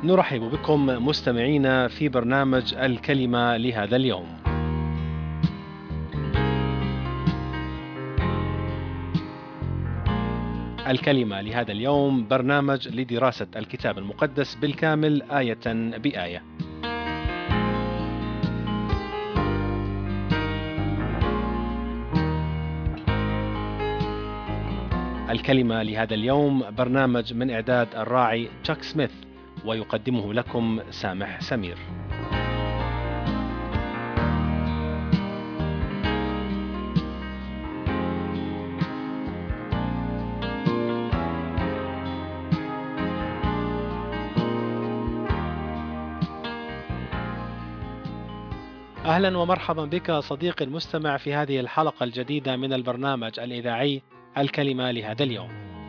نرحب بكم مستمعينا في برنامج الكلمة لهذا اليوم. الكلمة لهذا اليوم برنامج لدراسة الكتاب المقدس بالكامل آية بآية. الكلمة لهذا اليوم برنامج من إعداد الراعي تشاك سميث، ويقدمه لكم سامح سمير. أهلا ومرحبا بك صديقي المستمع في هذه الحلقة الجديدة من البرنامج الإذاعي الكلمة لهذا اليوم.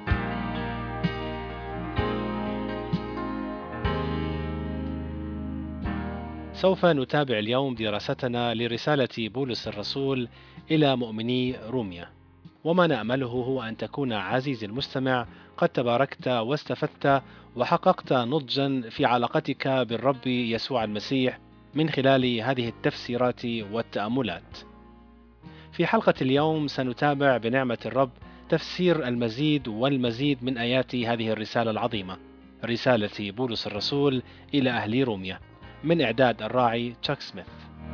سوف نتابع اليوم دراستنا لرسالة بولس الرسول إلى مؤمني روميا، وما نأمله هو أن تكون عزيزي المستمع قد تباركت واستفدت وحققت نضجا في علاقتك بالرب يسوع المسيح من خلال هذه التفسيرات والتأملات. في حلقة اليوم سنتابع بنعمة الرب تفسير المزيد والمزيد من آيات هذه الرسالة العظيمة، رسالة بولس الرسول إلى أهل روميا، من إعداد الراعي تشاك سميث.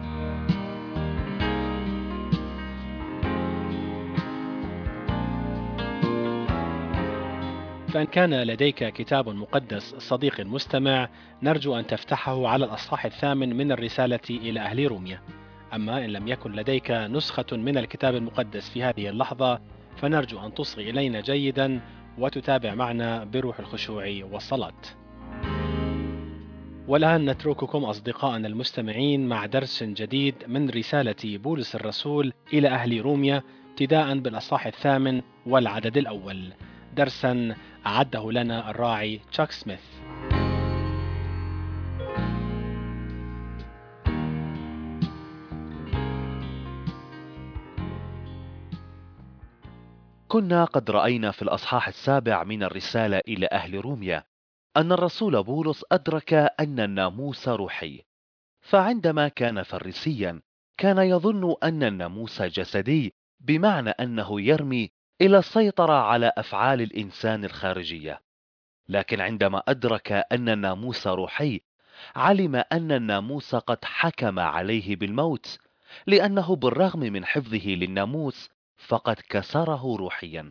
فإن كان لديك كتاب مقدس صديقي المستمع، نرجو أن تفتحه على الأصحاح 8 من الرسالة إلى أهل روميا. أما إن لم يكن لديك نسخة من الكتاب المقدس في هذه اللحظة، فنرجو أن تصغي إلينا جيدا وتتابع معنا بروح الخشوع والصلاة. والآن نترككم أصدقائنا المستمعين مع درس جديد من رسالة بولس الرسول إلى أهل روميا، ابتداء بالأصحاح 8 والعدد الأول، درسا أعده لنا الراعي تشاك سميث. كنا قد رأينا في الأصحاح 7 من الرسالة إلى أهل روميا أن الرسول بولس أدرك أن الناموس روحي، فعندما كان فريسيا كان يظن أن الناموس جسدي، بمعنى أنه يرمي إلى السيطرة على أفعال الإنسان الخارجية. لكن عندما أدرك أن الناموس روحي، علم أن الناموس قد حكم عليه بالموت، لأنه بالرغم من حفظه للناموس فقد كسره روحيا.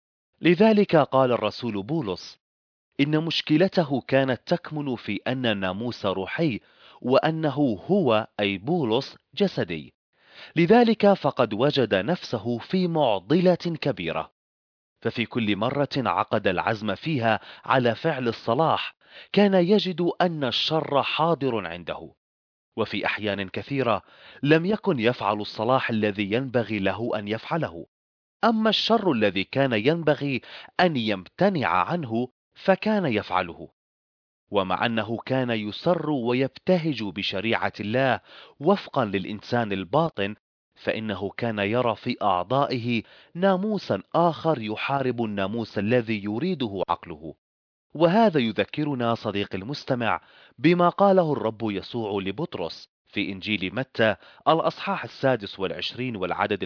لذلك قال الرسول بولس إن مشكلته كانت تكمن في أن الناموس روحي، وأنه هو أي بولس جسدي. لذلك فقد وجد نفسه في معضلة كبيرة، ففي كل مرة عقد العزم فيها على فعل الصلاح كان يجد أن الشر حاضر عنده، وفي أحيان كثيرة لم يكن يفعل الصلاح الذي ينبغي له أن يفعله، أما الشر الذي كان ينبغي أن يمتنع عنه فكان يفعله. ومع أنه كان يسر ويبتهج بشريعة الله وفقا للإنسان الباطن، فإنه كان يرى في أعضائه ناموسا آخر يحارب الناموس الذي يريده عقله. وهذا يذكرنا صديقي المستمع بما قاله الرب يسوع لبطرس في إنجيل متى الأصحاح 26 والعدد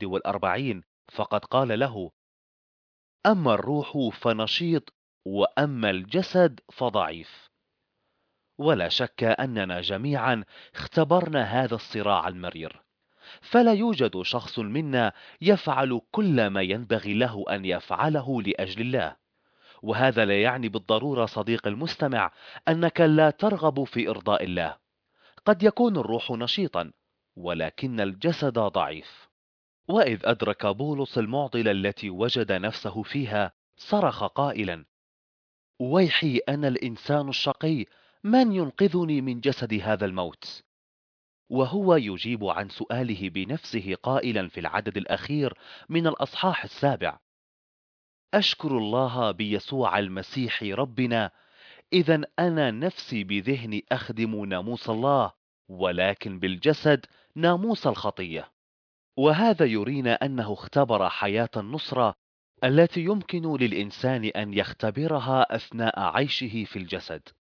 41، فقد قال له: أما الروح فنشيط، وأما الجسد فضعيف. ولا شك أننا جميعا اختبرنا هذا الصراع المرير، فلا يوجد شخص منا يفعل كل ما ينبغي له أن يفعله لأجل الله. وهذا لا يعني بالضرورة صديق المستمع أنك لا ترغب في إرضاء الله. قد يكون الروح نشيطا ولكن الجسد ضعيف. وإذ أدرك بولس المعضلة التي وجد نفسه فيها، صرخ قائلا: ويحي أنا الإنسان الشقي، من ينقذني من جسد هذا الموت؟ وهو يجيب عن سؤاله بنفسه قائلا في العدد الأخير من الأصحاح 7: أشكر الله بيسوع المسيح ربنا، إذا أنا نفسي بذهني أخدم ناموس الله، ولكن بالجسد ناموس الخطية. وهذا يرينا أنه اختبر حياة النصرة التي يمكن للإنسان أن يختبرها أثناء عيشه في الجسد.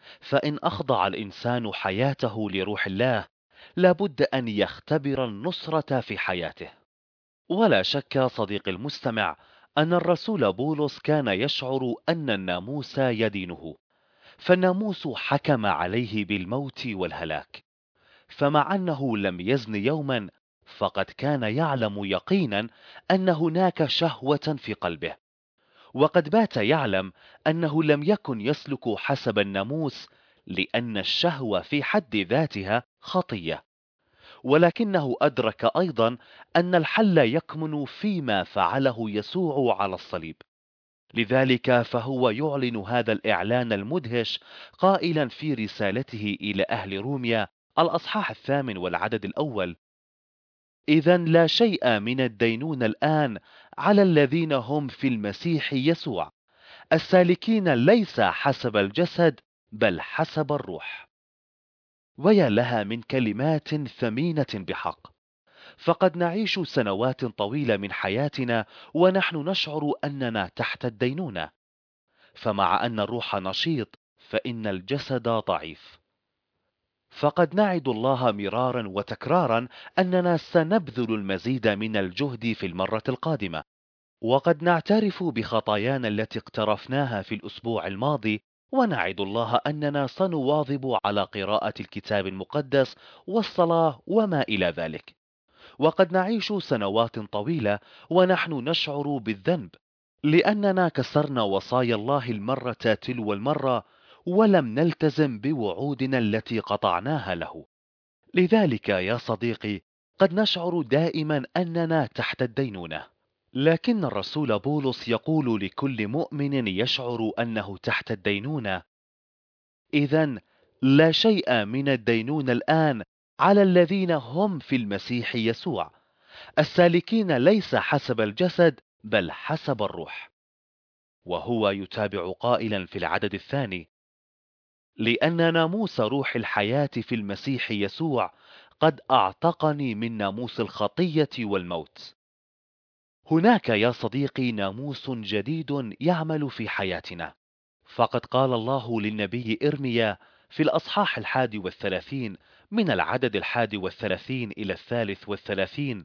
فإن أخضع الإنسان حياته لروح الله لابد أن يختبر النصرة في حياته. ولا شك صديقي المستمع أن الرسول بولس كان يشعر أن الناموس يدينه، فالناموس حكم عليه بالموت والهلاك. فمع أنه لم يزن يوما فقد كان يعلم يقينا أن هناك شهوة في قلبه، وقد بات يعلم أنه لم يكن يسلك حسب الناموس لأن الشهوة في حد ذاتها خطية، ولكنه أدرك أيضا أن الحل يكمن فيما فعله يسوع على الصليب. لذلك فهو يعلن هذا الإعلان المدهش قائلا في رسالته إلى أهل روميا الأصحاح 8 والعدد الأول: إذن لا شيء من الدينون الآن على الذين هم في المسيح يسوع، السالكين ليس حسب الجسد بل حسب الروح. ويا لها من كلمات ثمينة بحق. فقد نعيش سنوات طويلة من حياتنا ونحن نشعر أننا تحت الدينونة، فمع أن الروح نشيط فإن الجسد ضعيف. فقد نعد الله مرارا وتكرارا أننا سنبذل المزيد من الجهد في المرة القادمة، وقد نعترف بخطايانا التي اقترفناها في الأسبوع الماضي، ونعد الله أننا سنواظب على قراءة الكتاب المقدس والصلاة وما إلى ذلك. وقد نعيش سنوات طويلة ونحن نشعر بالذنب لأننا كسرنا وصايا الله المرة تلو المرة ولم نلتزم بوعودنا التي قطعناها له. لذلك يا صديقي قد نشعر دائما أننا تحت الدينونة، لكن الرسول بولس يقول لكل مؤمن يشعر أنه تحت الدينونة: إذن لا شيء من الدينونة الآن على الذين هم في المسيح يسوع، السالكين ليس حسب الجسد بل حسب الروح. وهو يتابع قائلا في العدد الثاني: لأن ناموس روح الحياة في المسيح يسوع قد أعتقني من ناموس الخطية والموت. هناك يا صديقي ناموس جديد يعمل في حياتنا، فقد قال الله للنبي إرميا في الأصحاح 31 من العدد 31 إلى 33: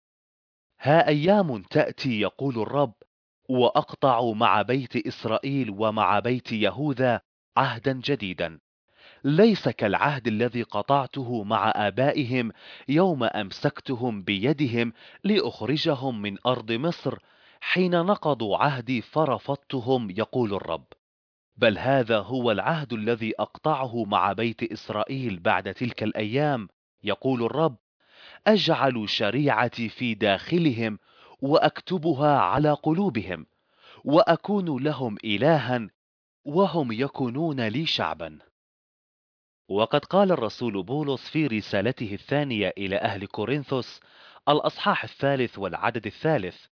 ها أيام تأتي يقول الرب وأقطع مع بيت إسرائيل ومع بيت يهوذا عهدا جديدا، ليس كالعهد الذي قطعته مع آبائهم يوم أمسكتهم بيدهم لأخرجهم من أرض مصر، حين نقضوا عهدي فرفضتهم يقول الرب، بل هذا هو العهد الذي أقطعه مع بيت إسرائيل بعد تلك الأيام يقول الرب، أجعل شريعتي في داخلهم وأكتبها على قلوبهم وأكون لهم إلها وهم يكونون لي شعبا. وقد قال الرسول بولس في رسالته الثانية إلى أهل كورنثوس الأصحاح 3 والعدد 3: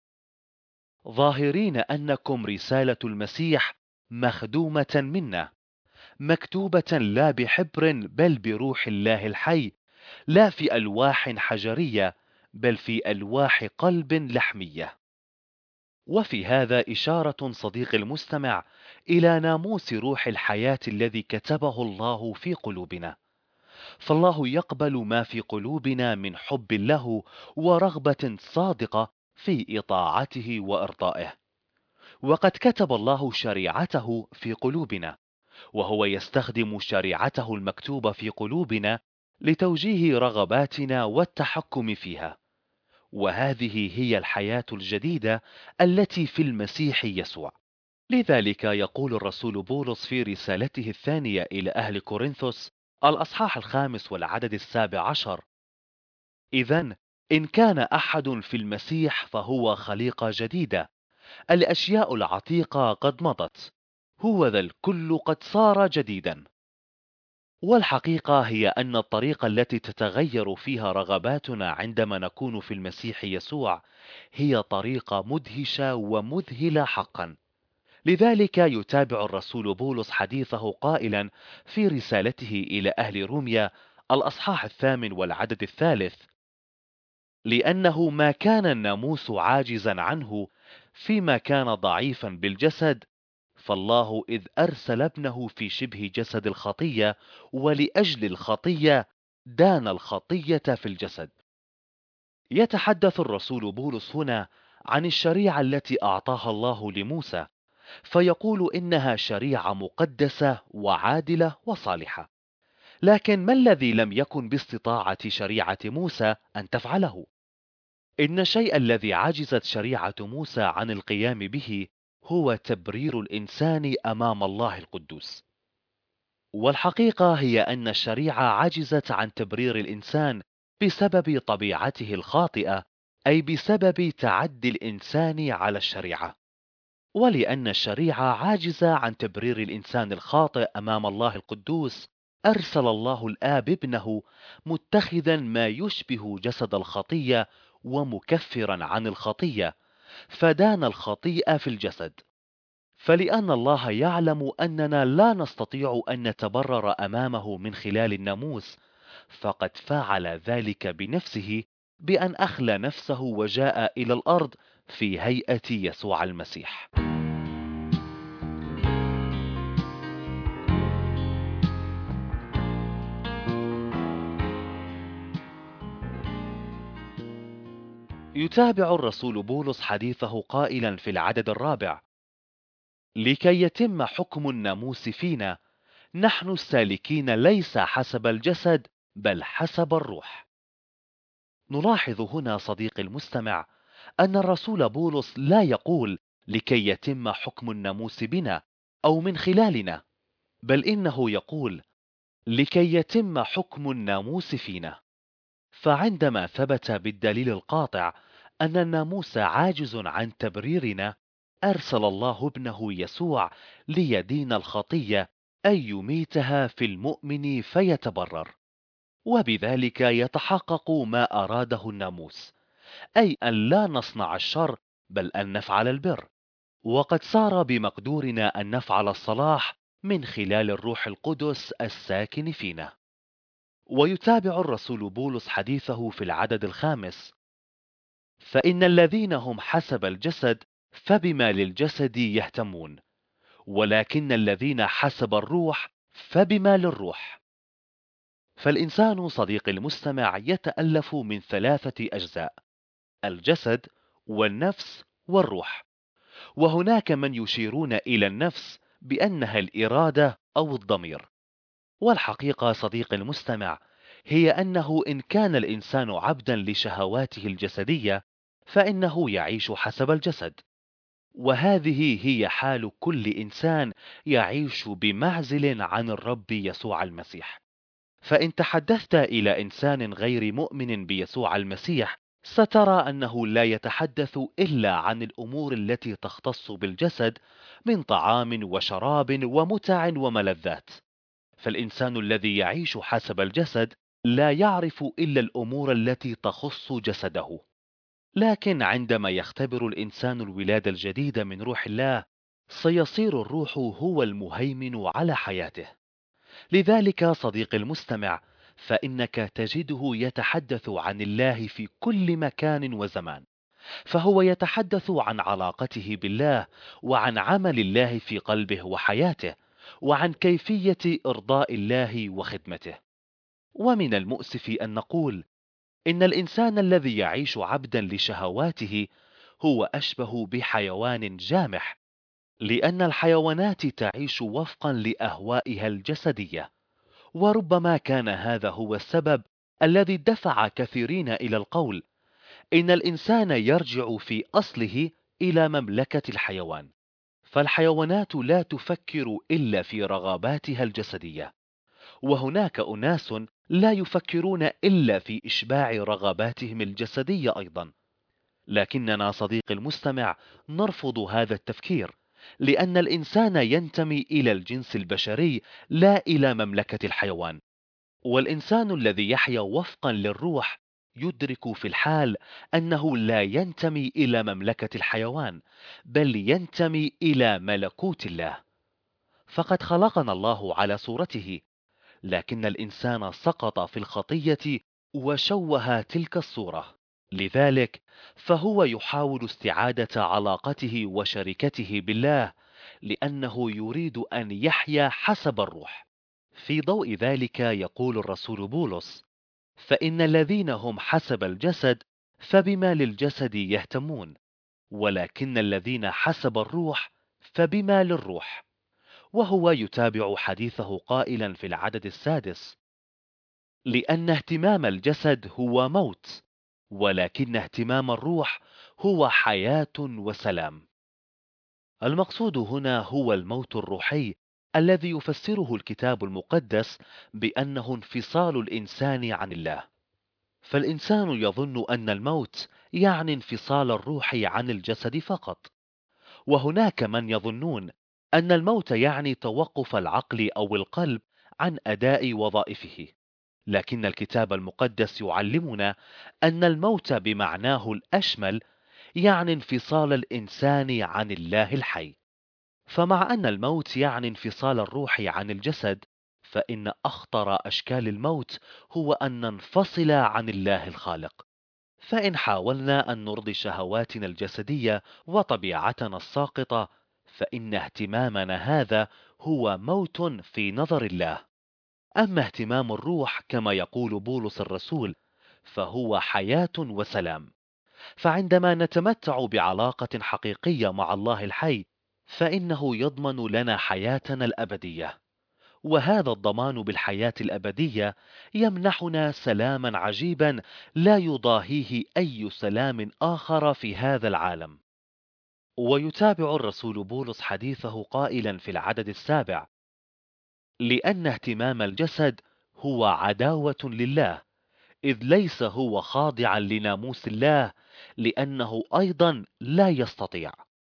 ظاهرين أنكم رسالة المسيح مخدومة منا، مكتوبة لا بحبر بل بروح الله الحي، لا في ألواح حجرية بل في ألواح قلب لحمية. وفي هذا إشارة صديقي المستمع إلى ناموس روح الحياة الذي كتبه الله في قلوبنا، فالله يقبل ما في قلوبنا من حب له ورغبة صادقة في إطاعته وإرضائه. وقد كتب الله شريعته في قلوبنا، وهو يستخدم شريعته المكتوبة في قلوبنا لتوجيه رغباتنا والتحكم فيها، وهذه هي الحياة الجديدة التي في المسيح يسوع. لذلك يقول الرسول بولس في رسالته الثانية إلى أهل كورنثوس الأصحاح 5 والعدد 17: إذن إن كان أحد في المسيح فهو خليقة جديدة، الأشياء العتيقة قد مضت، هو ذا الكل قد صار جديدا. والحقيقة هي أن الطريقة التي تتغير فيها رغباتنا عندما نكون في المسيح يسوع هي طريقة مدهشة ومذهلة حقا. لذلك يتابع الرسول بولس حديثه قائلا في رسالته إلى أهل روميا الأصحاح 8 والعدد 3: لأنه ما كان الناموس عاجزا عنه فيما كان ضعيفا بالجسد، فالله إذ أرسل ابنه في شبه جسد الخطية ولأجل الخطية دان الخطية في الجسد. يتحدث الرسول بولس هنا عن الشريعة التي أعطاها الله لموسى، فيقول إنها شريعة مقدسة وعادلة وصالحة. لكن ما الذي لم يكن باستطاعة شريعة موسى أن تفعله؟ إن الشيء الذي عجزت شريعة موسى عن القيام به هو تبرير الإنسان أمام الله القدوس. والحقيقة هي أن الشريعة عجزت عن تبرير الإنسان بسبب طبيعته الخاطئة، أي بسبب تعدي الإنسان على الشريعة. ولأن الشريعة عاجزة عن تبرير الإنسان الخاطئ أمام الله القدوس، أرسل الله الآب ابنه متخذا ما يشبه جسد الخطية ومكفرا عن الخطية، فدان الخطيئة في الجسد. فلأن الله يعلم أننا لا نستطيع أن نتبرر أمامه من خلال الناموس، فقد فعل ذلك بنفسه بأن أخلى نفسه وجاء إلى الأرض في هيئة يسوع المسيح. يتابع الرسول بولس حديثه قائلا في العدد الرابع: لكي يتم حكم الناموس فينا، نحن السالكين ليس حسب الجسد بل حسب الروح. نلاحظ هنا صديقي المستمع أن الرسول بولس لا يقول لكي يتم حكم الناموس بنا أو من خلالنا، بل إنه يقول لكي يتم حكم الناموس فينا. فعندما ثبت بالدليل القاطع أن الناموس عاجز عن تبريرنا، أرسل الله ابنه يسوع ليدين الخطية، أي يميتها في المؤمن فيتبرر، وبذلك يتحقق ما أراده الناموس، أي أن لا نصنع الشر بل أن نفعل البر. وقد صار بمقدورنا أن نفعل الصلاح من خلال الروح القدس الساكن فينا. ويتابع الرسول بولس حديثه في العدد الخامس: فإن الذين هم حسب الجسد فبما للجسد يهتمون، ولكن الذين حسب الروح فبما للروح. فالإنسان صديقي المستمع يتألف من 3 أجزاء: الجسد والنفس والروح. وهناك من يشيرون إلى النفس بأنها الإرادة أو الضمير. والحقيقة صديقي المستمع هي أنه إن كان الإنسان عبدا لشهواته الجسدية فإنه يعيش حسب الجسد، وهذه هي حال كل إنسان يعيش بمعزل عن الرب يسوع المسيح. فإن تحدثت إلى إنسان غير مؤمن بيسوع المسيح سترى أنه لا يتحدث إلا عن الأمور التي تختص بالجسد من طعام وشراب ومتع وملذات. فالإنسان الذي يعيش حسب الجسد لا يعرف إلا الأمور التي تخص جسده. لكن عندما يختبر الإنسان الولادة الجديدة من روح الله سيصير الروح هو المهيمن على حياته. لذلك صديقي المستمع فإنك تجده يتحدث عن الله في كل مكان وزمان، فهو يتحدث عن علاقته بالله وعن عمل الله في قلبه وحياته وعن كيفية إرضاء الله وخدمته. ومن المؤسف أن نقول إن الإنسان الذي يعيش عبدا لشهواته هو أشبه بحيوان جامح، لأن الحيوانات تعيش وفقا لأهوائها الجسدية. وربما كان هذا هو السبب الذي دفع كثيرين إلى القول إن الإنسان يرجع في أصله إلى مملكة الحيوان. فالحيوانات لا تفكر إلا في رغباتها الجسدية، وهناك أناس لا يفكرون إلا في إشباع رغباتهم الجسدية أيضا. لكننا صديقي المستمع نرفض هذا التفكير، لأن الإنسان ينتمي إلى الجنس البشري لا إلى مملكة الحيوان. والإنسان الذي يحيا وفقا للروح يدرك في الحال أنه لا ينتمي إلى مملكة الحيوان بل ينتمي إلى ملكوت الله. فقد خلقنا الله على صورته، لكن الإنسان سقط في الخطية وشوه تلك الصورة. لذلك فهو يحاول استعادة علاقته وشركته بالله لأنه يريد أن يحيا حسب الروح. في ضوء ذلك يقول الرسول بولس: فإن الذين هم حسب الجسد فبما للجسد يهتمون، ولكن الذين حسب الروح فبما للروح. وهو يتابع حديثه قائلا في العدد السادس: لأن اهتمام الجسد هو موت، ولكن اهتمام الروح هو حياة وسلام. المقصود هنا هو الموت الروحي الذي يفسره الكتاب المقدس بأنه انفصال الإنسان عن الله. فالإنسان يظن أن الموت يعني انفصال الروح عن الجسد فقط، وهناك من يظنون أن الموت يعني توقف العقل أو القلب عن أداء وظائفه. لكن الكتاب المقدس يعلمنا أن الموت بمعناه الأشمل يعني انفصال الإنسان عن الله الحي. فمع أن الموت يعني انفصال الروح عن الجسد، فإن أخطر أشكال الموت هو أن ننفصل عن الله الخالق. فإن حاولنا أن نرضي شهواتنا الجسدية وطبيعتنا الساقطة، فإن اهتمامنا هذا هو موت في نظر الله. أما اهتمام الروح كما يقول بولس الرسول فهو حياة وسلام. فعندما نتمتع بعلاقة حقيقية مع الله الحي، فإنه يضمن لنا حياتنا الأبدية. وهذا الضمان بالحياة الأبدية يمنحنا سلاما عجيبا لا يضاهيه أي سلام آخر في هذا العالم. ويتابع الرسول بولس حديثه قائلا في العدد السابع: لأن اهتمام الجسد هو عداوة لله، إذ ليس هو خاضعا لناموس الله، لأنه أيضا لا يستطيع.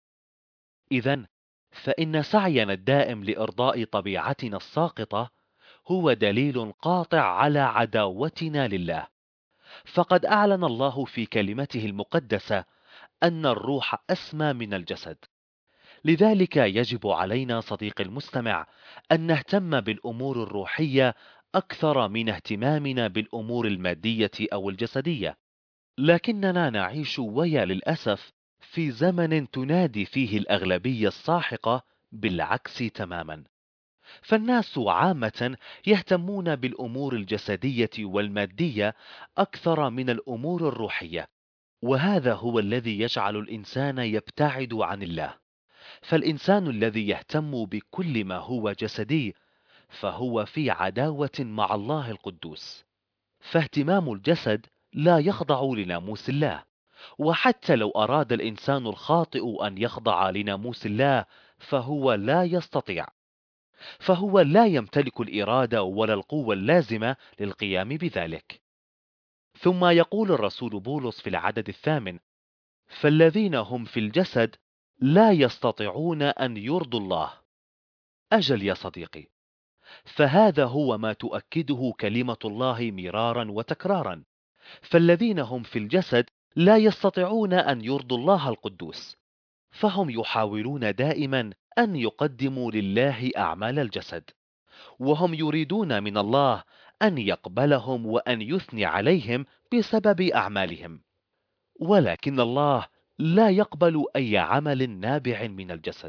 إذن فإن سعينا الدائم لإرضاء طبيعتنا الساقطة هو دليل قاطع على عداوتنا لله. فقد أعلن الله في كلمته المقدسة أن الروح أسمى من الجسد. لذلك يجب علينا صديقي المستمع أن نهتم بالأمور الروحية أكثر من اهتمامنا بالأمور المادية أو الجسدية. لكننا نعيش ويا للأسف في زمن تنادي فيه الأغلبية الساحقة بالعكس تماما. فالناس عامة يهتمون بالأمور الجسدية والمادية أكثر من الأمور الروحية، وهذا هو الذي يجعل الإنسان يبتعد عن الله. فالإنسان الذي يهتم بكل ما هو جسدي فهو في عداوة مع الله القدوس. فاهتمام الجسد لا يخضع لناموس الله، وحتى لو أراد الإنسان الخاطئ أن يخضع لناموس الله فهو لا يستطيع. فهو لا يمتلك الإرادة ولا القوة اللازمة للقيام بذلك. ثم يقول الرسول بولس في العدد الثامن: فالذين هم في الجسد لا يستطيعون أن يرضوا الله. أجل يا صديقي، فهذا هو ما تؤكده كلمة الله مرارا وتكرارا. فالذين هم في الجسد لا يستطيعون أن يرضوا الله القدوس، فهم يحاولون دائما أن يقدموا لله أعمال الجسد، وهم يريدون من الله أن يقبلهم وأن يثني عليهم بسبب أعمالهم. ولكن الله لا يقبل أي عمل نابع من الجسد.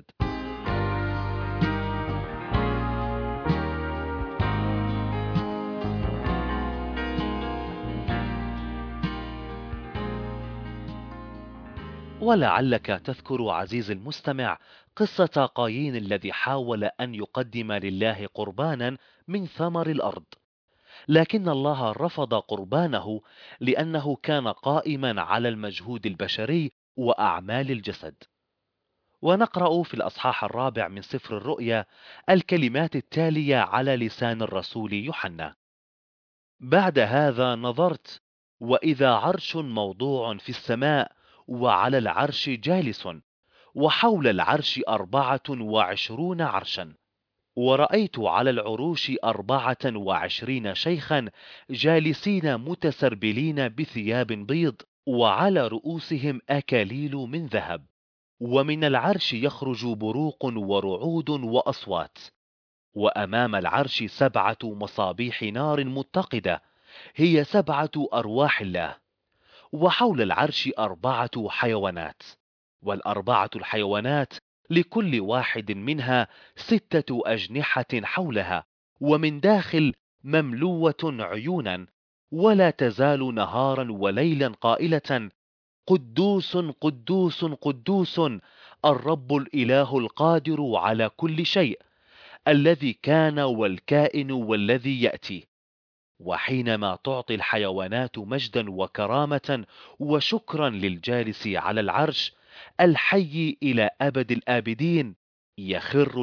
ولعلك تذكر عزيزي المستمع قصة قايين الذي حاول أن يقدم لله قربانا من ثمر الأرض، لكن الله رفض قربانه لأنه كان قائما على المجهود البشري وأعمال الجسد. ونقرأ في الأصحاح الرابع من سفر الرؤيا الكلمات التالية على لسان الرسول يوحنا: بعد هذا نظرت، وإذا عرش موضوع في السماء، وعلى العرش جالس، وحول العرش 24 عرشا، ورأيت على العروش 24 شيخا جالسين متسربلين بثياب بيض، وعلى رؤوسهم أكاليل من ذهب، ومن العرش يخرج بروق ورعود وأصوات، وأمام العرش 7 مصابيح نار متقدة، هي 7 أرواح الله، وحول العرش 4 حيوانات، والأربعة الحيوانات لكل واحد منها 6 أجنحة حولها، ومن داخل مملوة عيونا، ولا تزال نهارا وليلا قائلة: قدوس قدوس قدوس، الرب الإله القادر على كل شيء، الذي كان والكائن والذي يأتي. وحينما تعطي الحيوانات مجدا وكرامة وشكرا للجالس على العرش الحي إلى أبد الآبدين، يخر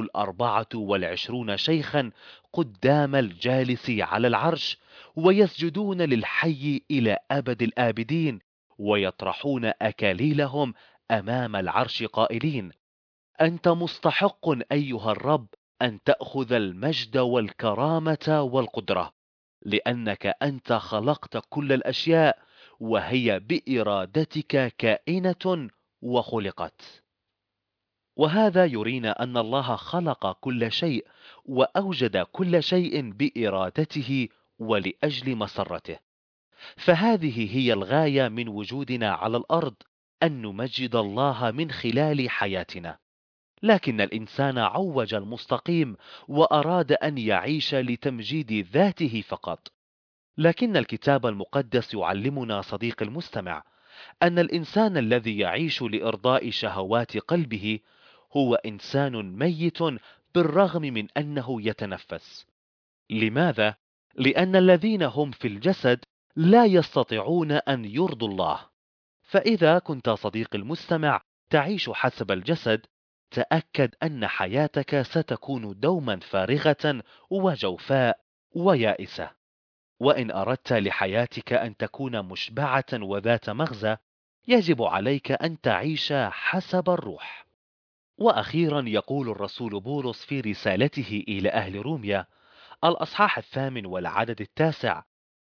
24 شيخا قدام الجالس على العرش، ويسجدون للحي إلى أبد الآبدين، ويطرحون أكاليلهم أمام العرش قائلين: أنت مستحق أيها الرب أن تأخذ المجد والكرامة والقدرة، لأنك أنت خلقت كل الأشياء، وهي بإرادتك كائنة وخلقت. وهذا يرينا أن الله خلق كل شيء وأوجد كل شيء بإرادته ولأجل مسرته. فهذه هي الغاية من وجودنا على الأرض، أن نمجد الله من خلال حياتنا. لكن الإنسان عوج المستقيم وأراد أن يعيش لتمجيد ذاته فقط. لكن الكتاب المقدس يعلمنا صديق المستمع أن الإنسان الذي يعيش لإرضاء شهوات قلبه هو إنسان ميت، بالرغم من أنه يتنفس. لماذا؟ لأن الذين هم في الجسد لا يستطيعون أن يرضوا الله. فإذا كنت صديق المستمع تعيش حسب الجسد، تأكد أن حياتك ستكون دوما فارغة وجوفاء ويائسة. وإن أردت لحياتك أن تكون مشبعة وذات مغزى، يجب عليك أن تعيش حسب الروح. وأخيرا يقول الرسول بولس في رسالته إلى أهل روميا الأصحاح 8 والعدد 9: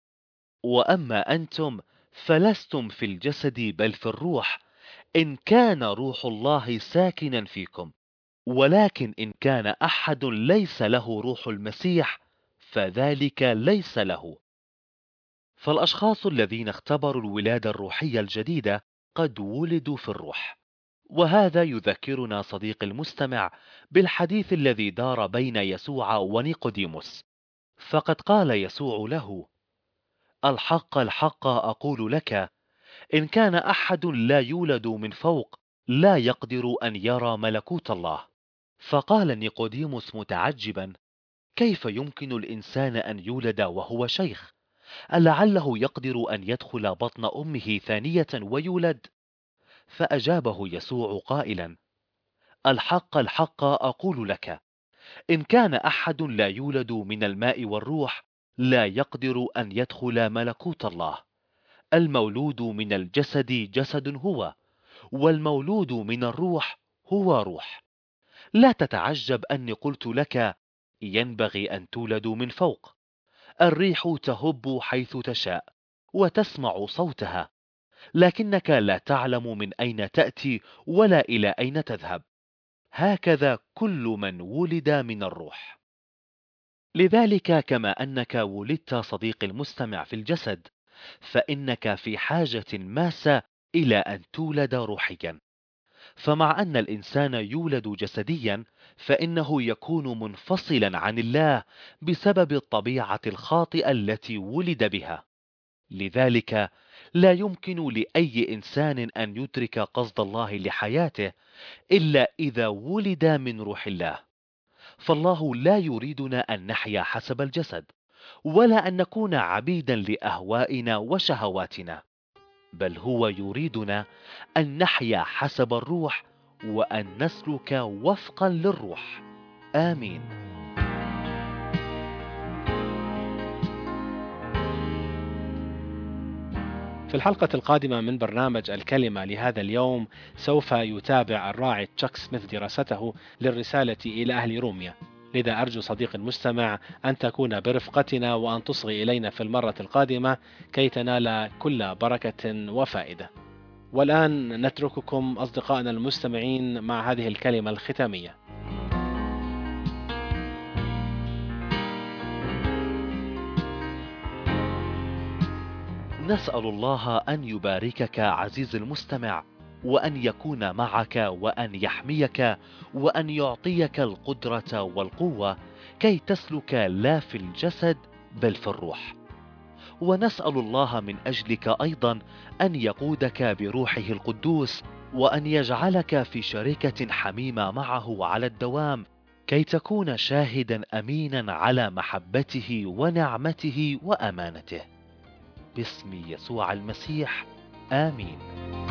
وأما أنتم فلستم في الجسد بل في الروح، إن كان روح الله ساكنا فيكم. ولكن إن كان أحد ليس له روح المسيح فذلك ليس له. فالأشخاص الذين اختبروا الولادة الروحية الجديدة قد ولدوا في الروح. وهذا يذكرنا صديق المستمع بالحديث الذي دار بين يسوع ونيقوديموس. فقد قال يسوع له: الحق الحق أقول لك، إن كان أحد لا يولد من فوق لا يقدر أن يرى ملكوت الله. فقال نيقوديموس متعجبا: كيف يمكن الإنسان أن يولد وهو شيخ؟ ألعله يقدر أن يدخل بطن أمه ثانية ويولد؟ فأجابه يسوع قائلا: الحق الحق أقول لك، إن كان أحد لا يولد من الماء والروح لا يقدر أن يدخل ملكوت الله. المولود من الجسد جسد هو، والمولود من الروح هو روح. لا تتعجب أني قلت لك ينبغي أن تولدوا من فوق. الريح تهب حيث تشاء وتسمع صوتها، لكنك لا تعلم من أين تأتي ولا إلى أين تذهب. هكذا كل من ولد من الروح. لذلك كما أنك ولدت صديق المستمع في الجسد، فإنك في حاجة ماسة إلى أن تولد روحيا. فمع أن الإنسان يولد جسديا، فإنه يكون منفصلا عن الله بسبب الطبيعة الخاطئة التي ولد بها. لذلك لا يمكن لأي إنسان أن يدرك قصد الله لحياته إلا إذا ولد من روح الله. فالله لا يريدنا أن نحيا حسب الجسد، ولا أن نكون عبيدا لأهوائنا وشهواتنا، بل هو يريدنا أن نحيا حسب الروح وأن نسلك وفقا للروح. آمين. في الحلقة القادمة من برنامج الكلمة لهذا اليوم سوف يتابع الراعي تشاك سميث دراسته للرسالة إلى أهل روميا. لذا أرجو صديق المستمع أن تكون برفقتنا وأن تصغي إلينا في المرة القادمة كي تنال كل بركة وفائدة. والآن نترككم أصدقائنا المستمعين مع هذه الكلمة الختامية. نسأل الله أن يباركك عزيز المستمع وأن يكون معك وأن يحميك وأن يعطيك القدرة والقوة كي تسلك لا في الجسد بل في الروح. ونسأل الله من أجلك أيضا أن يقودك بروحه القدوس وأن يجعلك في شركة حميمة معه على الدوام كي تكون شاهدا أمينا على محبته ونعمته وأمانته. باسم يسوع المسيح، آمين.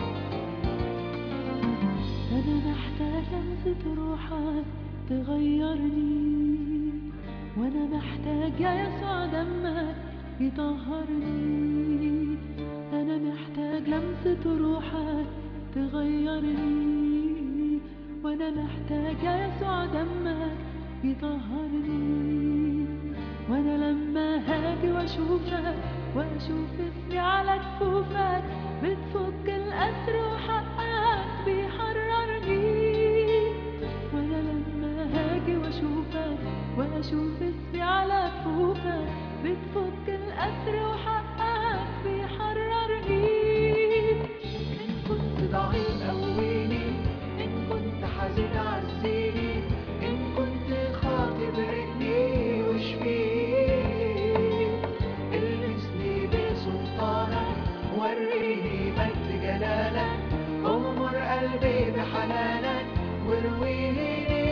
أنا محتاج لمسة روحك تغيرني، وأنا محتاج يا يسوع دمك يطهرني. أنا محتاج لمسة روحك تغيرني، وأنا محتاج يا يسوع دمك يطهرني. وأنا لما هاجي وأشوفك وأشوف اسمي على كفوفك بتفك الأسر وحقك بيحررني. وأنا لما هاجي وأشوفك وأشوف اسمي على كفوفك بتفك الأسر وحقك بيحررني. إن كنت ضعيف قويني، إن كنت حزين عزيني، إن كنت خاطئ برئني واشفيني. المسني بسلطانك، وريني مجد جلالك، أغمر قلبي بحنانك وارويني.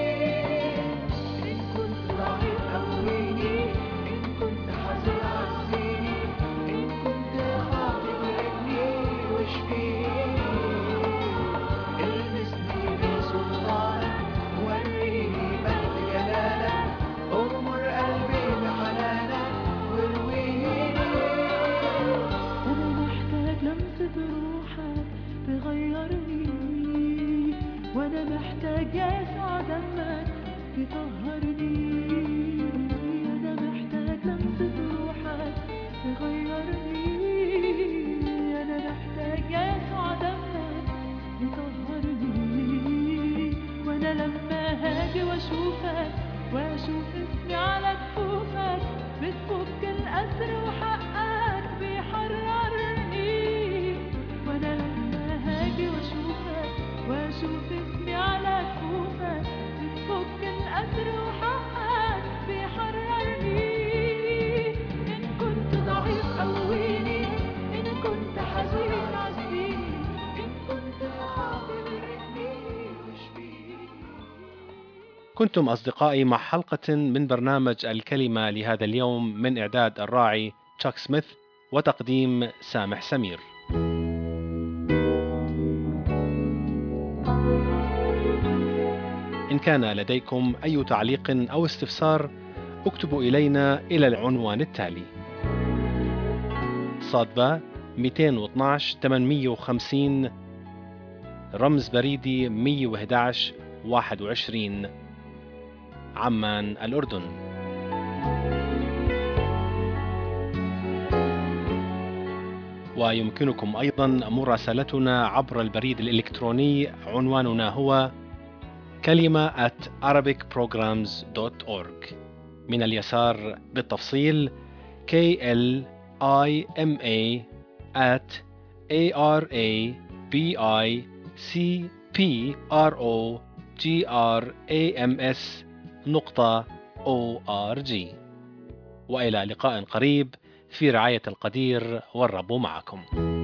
إن كنت ضعيف قويني، إن كنت حزين عزيني، إن كنت خاطئ برئني واشفيني. المسني بسلطانك، وريني مجد جلالك، أغمر قلبي بحنانك وارويني. أنا محتاج لمسة روحك تغيرني، وأنا محتاج يا يسوع دمك يطهرني. أنا محتاج لمسة روحك تغيرني، أنا محتاج يا يسوع دمك يطهرني. وأنا لما هاجي وأشوفك وأشوف اسمي على كفوفك بتفك الأسر وحقك بيحررني. وأنا لما هاجي وأشوفك وأشوف اسمي على كفوفك بتفك الأسر وحقك بيحررني. إن كنت ضعيف قويني، إن كنت حزين عزيني، إن كنت خاطئ برئني واشفيني. كنتم أصدقائي مع حلقة من برنامج الكلمة لهذا اليوم من إعداد الراعي تشاك سميث وتقديم سامح سمير. إن كان لديكم أي تعليق أو استفسار اكتبوا إلينا إلى العنوان التالي: صادبة 212 850 رمز بريدي 111 21 عمان الأردن. ويمكنكم أيضا مراسلتنا عبر البريد الإلكتروني، عنواننا هو kalima@arabicprograms.org. من اليسار بالتفصيل KLIMA@ARABICPROGRAMS.org. وإلى لقاء قريب في رعاية القدير، والرب معكم.